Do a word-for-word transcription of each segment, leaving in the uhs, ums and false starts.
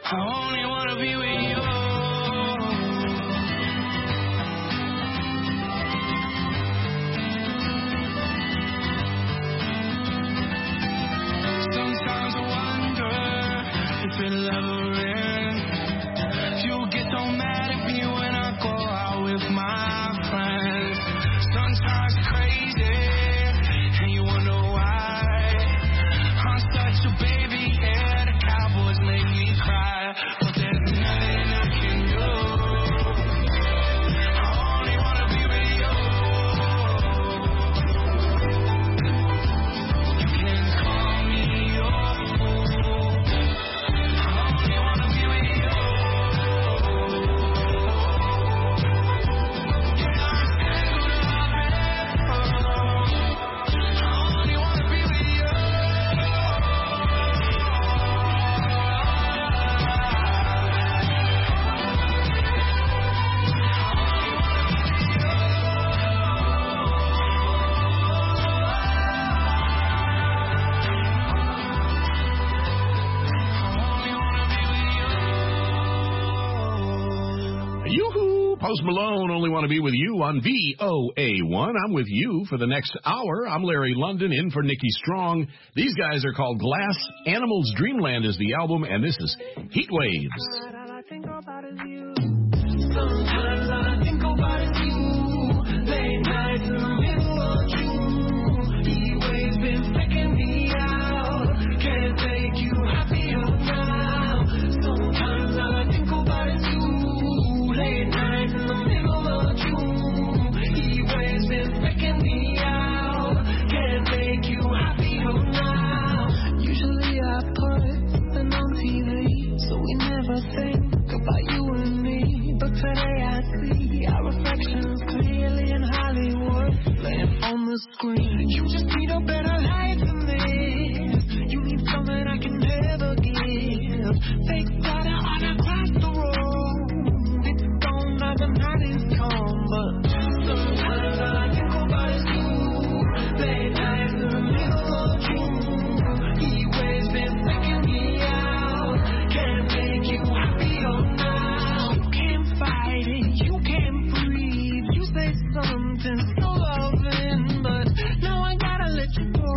I only wanna be with you. Sometimes I wonder if it'll ever end. You'll get so mad at me when I go out with my friends. Sometimes crazy, and you wonder why. I'm such a baby, yeah, the Cowboys make me cry. But there's nothing I can do. I only wanna be with you. You can call me your fool. I only wanna be with you. You're not tangled up forever. I only wanna be with you. Yoo-hoo! Post Malone, Only Want to Be With You on V O A one. I'm with you for the next hour. I'm Larry London, in for Nikki Strong. These guys are called Glass Animals. Dreamland is the album, and this is Heat Waves. All I think about is you. Sometimes all I think about is you. Late nights in the middle of June. Heat waves been faking me out. Can't make you happier now. Sometimes all I think about is you. Late nights in the middle of June. Heat waves been faking me out. Can't make you happier now. Usually I put something on T V, so we never think about you and me. But today I see our reflections clearly in Hollywood, laying on the screen. You just need a better life than this. You need something I can never give. Fake water all across the road. It's gone now the night is come, but sometimes all I think about is you. Late nights in the middle of June. Heat waves been faking me out. Can't make you happier now. You can't fight it, you can't breathe. You say something so loving, but now I gotta let you go.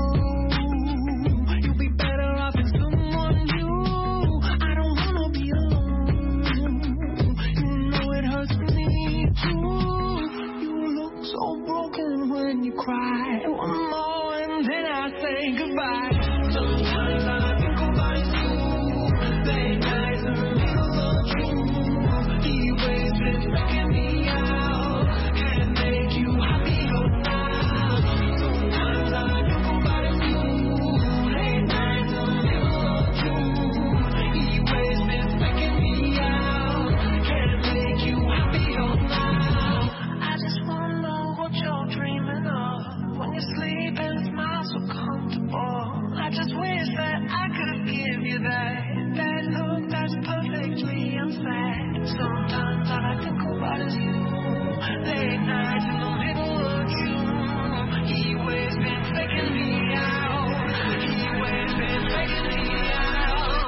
You'll be better off in someone new. I don't wanna be alone. You know it hurts me too. You look so broken when you cry. One more and then I say goodbye. Sometimes all I think about is you. Late nights in the middle of June. Heat waves been freaking me out. Can't make you happier now. Sometimes all I think about is you. Late nights in the middle of June. Heat waves been freaking me out. Can't make you happier now. I just wonder what you're dreaming of when you sleep and smile so comfortable. I just wish that I could give you that that look that's perfectly unsaid. Sometimes all I think about is you. Late nights in the middle of June. Heat waves been faking me out. Heat waves been faking me out.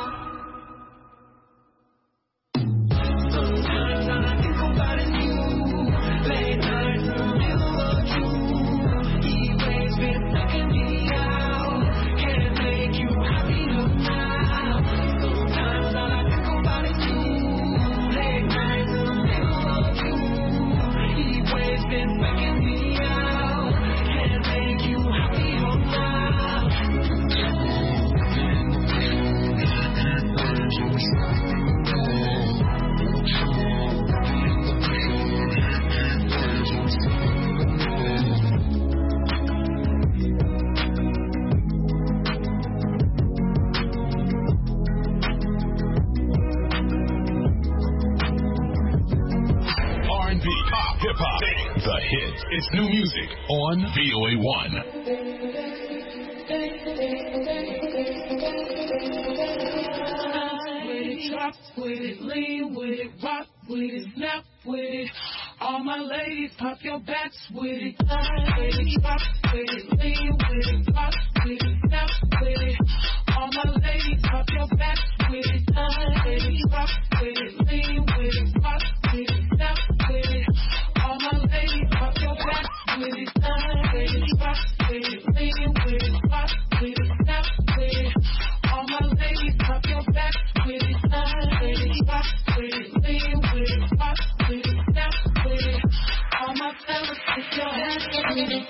Sometimes all I think about is you. Late nights in the middle of June. Heat waves been faking me out. Can't make you happier now. Sometimes all I think about is you. Late nights in the middle of June. Heat waves been faking me out. Can't make you happier now. R and B, pop, hip-hop, the hits. It's new music on V O A one. With it, drop with it, lean with it, rock with it, snap with it. All my ladies, pop your backs with it. With it, drop with it, lean with it, rock with it, snap with it. All my ladies, pop your backs with it. With it, drop rock with it, lean with it, rock with it, step with it. All my ladies, pop your back with it, line with it, rock with it, lean with it, rock with it, step with it. All my ladies, pop your back with it, line with it, rock with it, lean with it, rock with it, step with it. All my fellas, put your hands with it.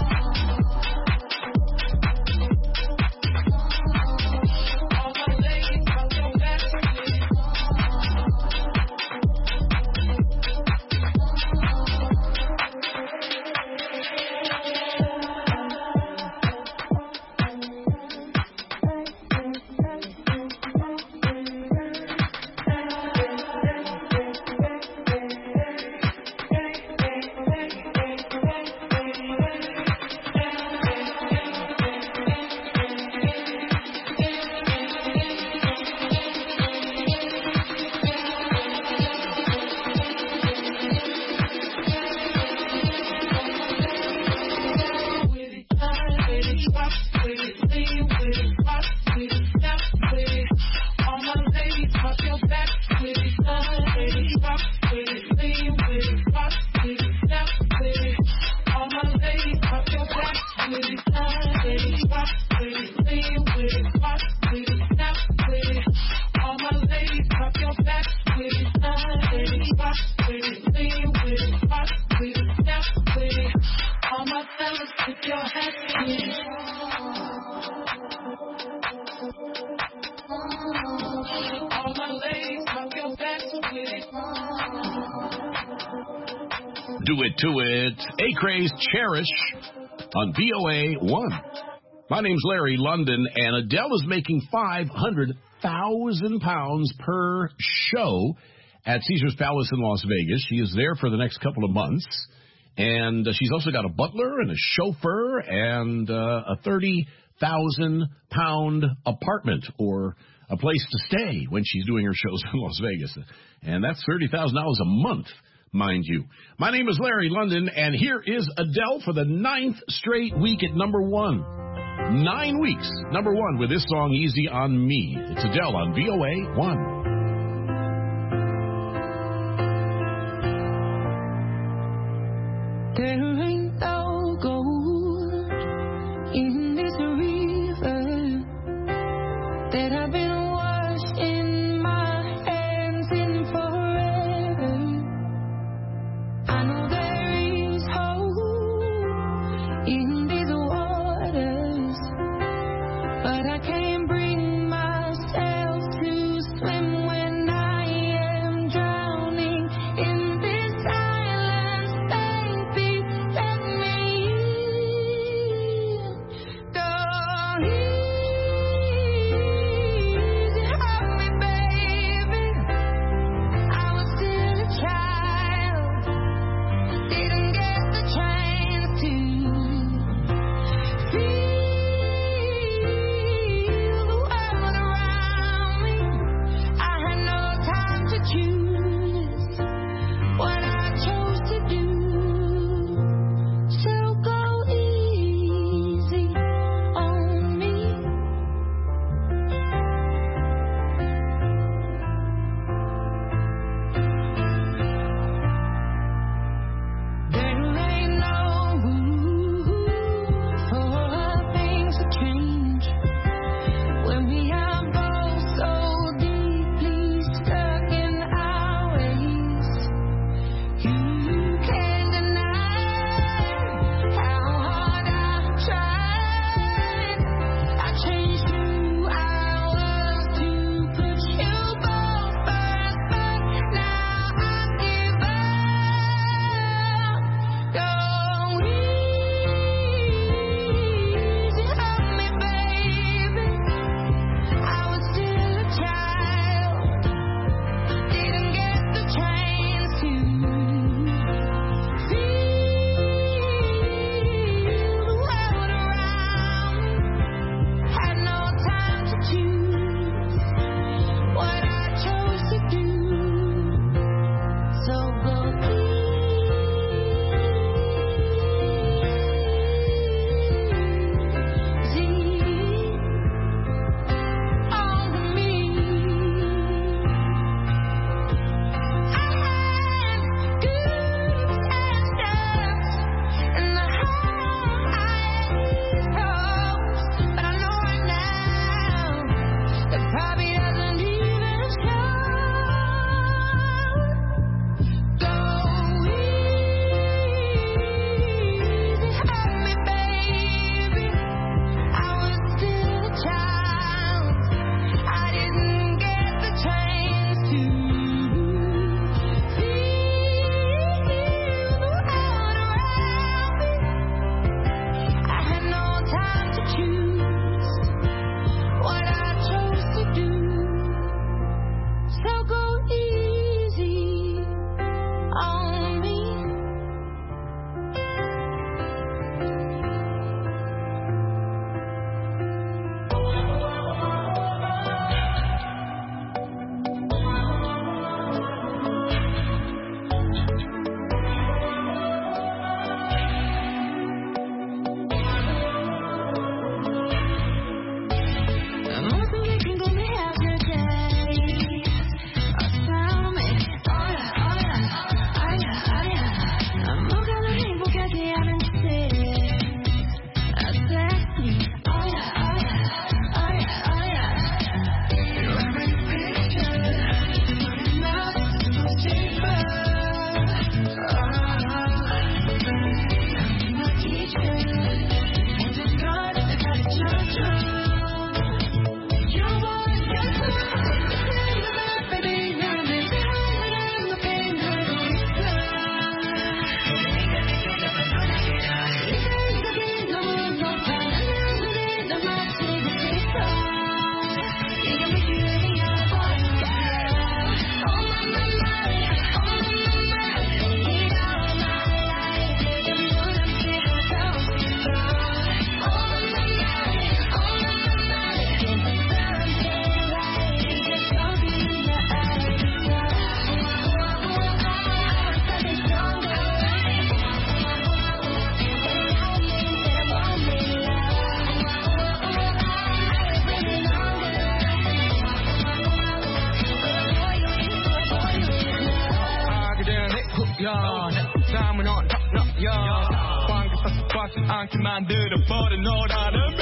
Do it to it. A-Craze Cherish on V O A one. My name's Larry London, and Adele is making five hundred thousand pounds per show at Caesars Palace in Las Vegas. She is there for the next couple of months, and uh, she's also got a butler and a chauffeur and uh, a thirty thousand pound apartment or a place to stay when she's doing her shows in Las Vegas. And that's thirty thousand dollars a month, mind you. My name is Larry London, and here is Adele for the ninth straight week at number one. Nine weeks, number one, with this song, Easy on Me. It's Adele on V O A one. There ain't no gold in this river that I've been washing my hands in forever. I know there is hope in these waters, but I can't bring myself to swim So go easy on me. 않게 만들어버린 너라는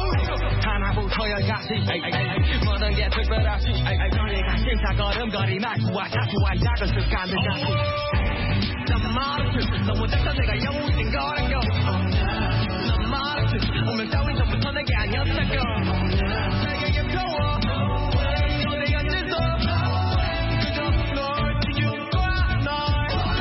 하나부터 열까지 모든 게 특별하지 너희가 심사걸음거리 말투와 사투와 작은 습관들까지 난 말했지 너무 작다 내가 영웅인 거란 거 난 말했지 운명 따윈 전부터 내게 아니었다고 내게 예뻐워 너네가 찢어 그저 널 지울 거야 널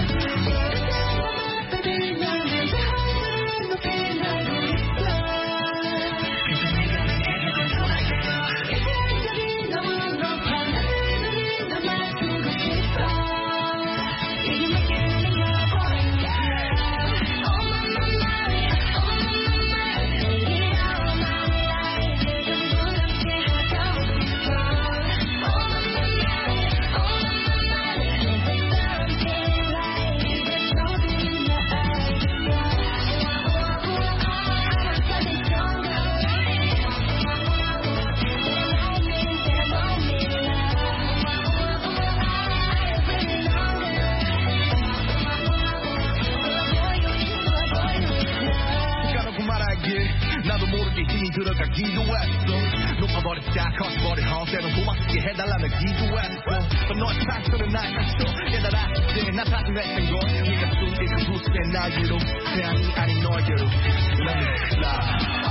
나도 모르게 힘이 들어가기도 했어 높아버렸다 커져버린 허세는 고맙게 해달라며 기도했어 But 너의 상처는 날 갇혀 깨달았지 나 다짐했던 건 네가 숨기는 두세 나이로 태양이 아닌 너에게로 Let me fly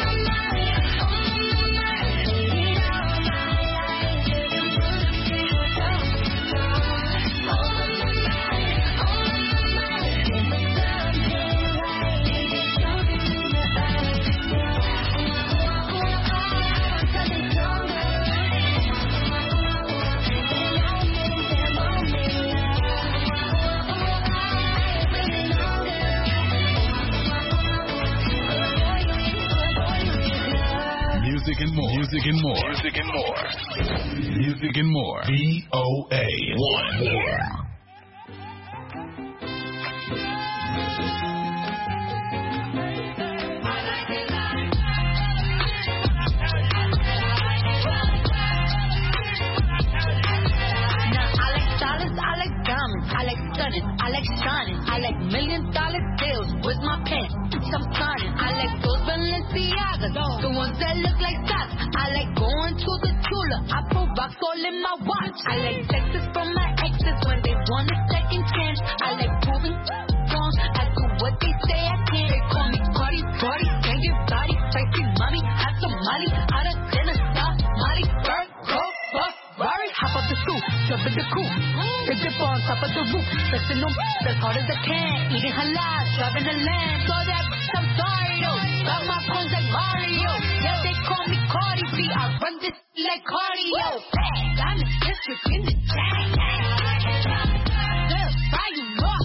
Music and more. Music and more. Music and more. Music and more. V O A one. Yeah. I like stunning, I like shining, I like million dollar deals with my pen. I'm signing. I like those Balenciagas, the ones that look like socks. I like going to the Tula, I put rocks all in my watch. I like texts from my exes when they want a second chance. I like proving wrong, I do what they say I can't. They call me Cardi, Cardi, can't get body, spicy mommy, have some Molly, out of dinner, stop, Molly, bird, go, fuck, Rari, hop up the stool, jump in the coupe. The dip on top of the roof, flexing them as hard as I can. Eating halal, driving a lamb. So that I'm sorry though. Got my phones like Mario. Yeah, they call me Cardi B. I run this like cardio. Diamonds, yes, district in the chain. They'll fry you up.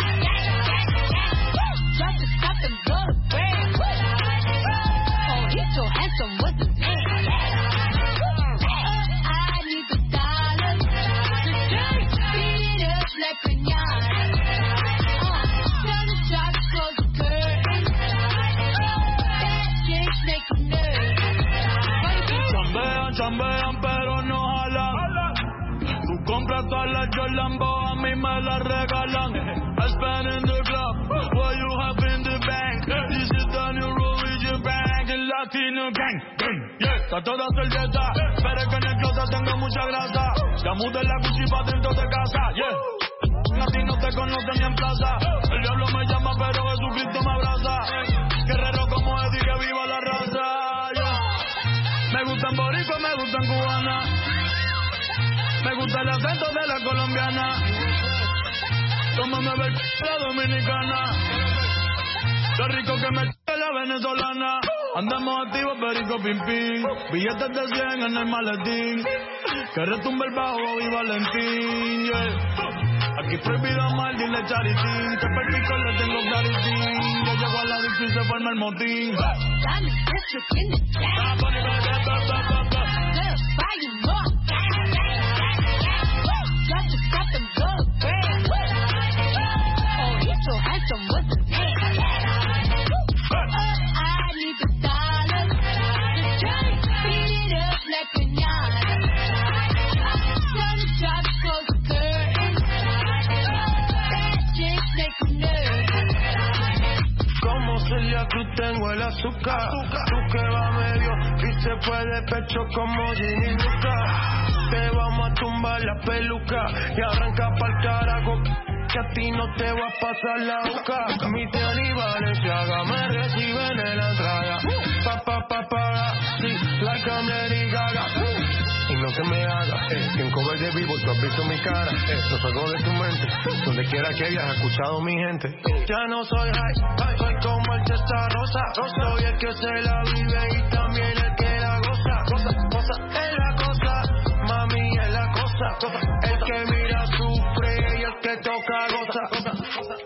Drop the top and blow the brand. Oh, he's so handsome, what's his name? I need the dollars. The dirt, beat it up like pinata. Uh, turn the shot, close the curtain. That chick make you nervous. Chambean, chambean, pero no jalan. Tú compras todas las Jolambo, a mí me las regalan. I spend in the club, what you have in the bank. This is the new religion bank, el Latino gang. Yeah, está toda servieta, pero es que en el closet tengo mucha grasa. Ya mudé la Gucci pa' dentro de casa, yeah. A ti no te conocen ni en plaza. El diablo me llama, pero Jesucristo me abraza. Guerrero como Eddie, que viva la raza, yeah. Me gustan boricua, me gustan cubana. Me gusta el acento de la colombiana. Tómame ver la dominicana. Qué rico que me la venezolana. Andamos activos, perico pim pim. Billetes de cien en el maletín. Que retumbe el bajo y Valentín, yeah. Aquí prohibido mal, dile charitín. Que perpico le tengo claritín. Yo llego a la disco y se forma el motín. Dame district in the chain. They'll fry you up. Drop the top and blow the brand. Oh, he's so handsome, what's his name? I need the dollars. The dirt, beat it up like pinata. Turn the shot, close the curtain. That chick make you nervous. Como Celia Cruz tengo el azúcar. Tú que va medio y se fue de pecho como Ginny Luca. Te vamos a tumbar la peluca y arranca pa'l carajo. Que a ti no te va a pasar la boca. Mi tía y Valenciaga me reciben en la entrada. Pa, pa, pa, pa, sí, like I'm Lady Gaga. Y no que me haga, eh, que en cover de vivo tú has visto mi cara. Eh, los juegos de tu mente, donde quiera que hayas escuchado mi gente. Ya no soy high, soy como el César Rosa. Soy el que se la vive y también el que la goza. Cosa, cosa, es la cosa, mami es la cosa. cosa el que mira sufre y el que toca goza. Cosa, cosa.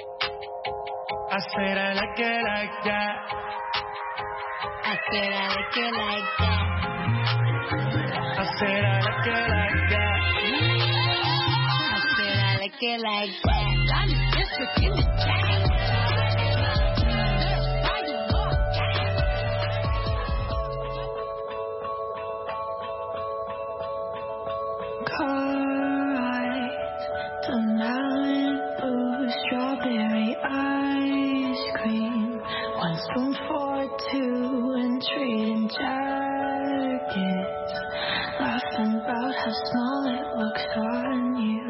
I said I like it like that. I said I like it like that. I said I like it like that. I said I like it like that. I'm the district in the chain. Fry you up. Car ride to Malibu, strawberry ice cream, one spoon for two, and trading jackets, laughing about how small it looks on you.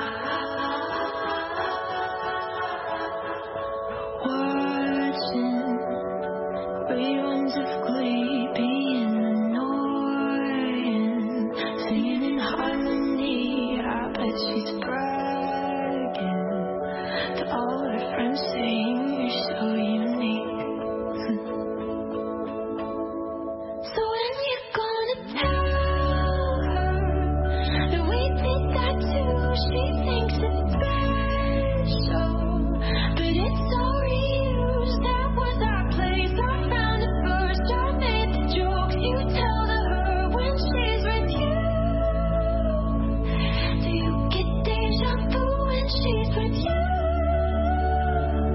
Watching reruns of Glee, being annoying, singing in harmony. I bet she's bragging to all her friends, saying you're so unique. So when you gonna tell her that we did that too? She thinks it's special, but it's all reused. That was our place. I found it first. I made the jokes you tell to her when she's with you. Do you get deja vu when she's with you?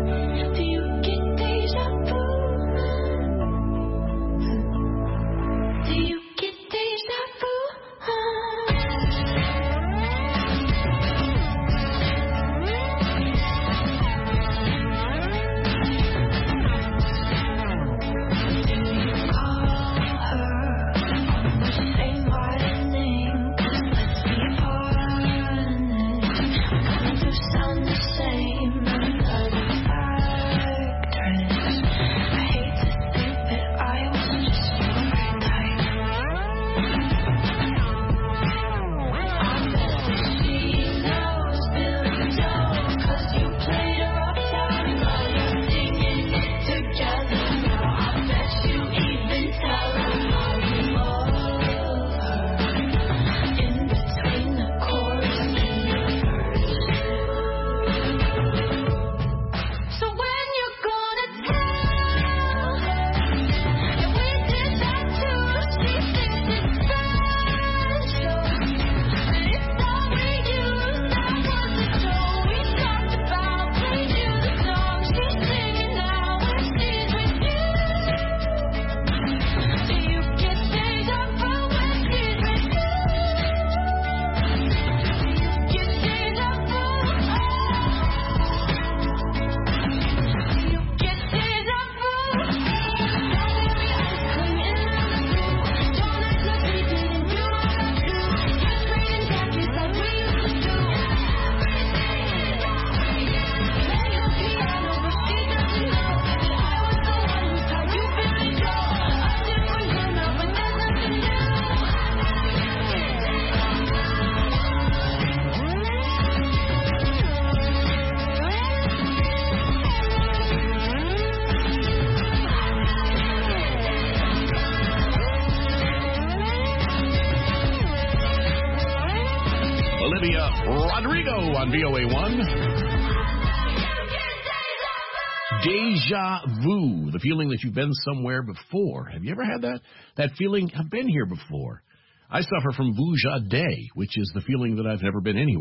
Olivia Rodrigo on V O A one. Deja vu, the feeling that you've been somewhere before. Have you ever had that? That feeling, I've been here before. I suffer from vuja day, which is the feeling that I've never been anywhere.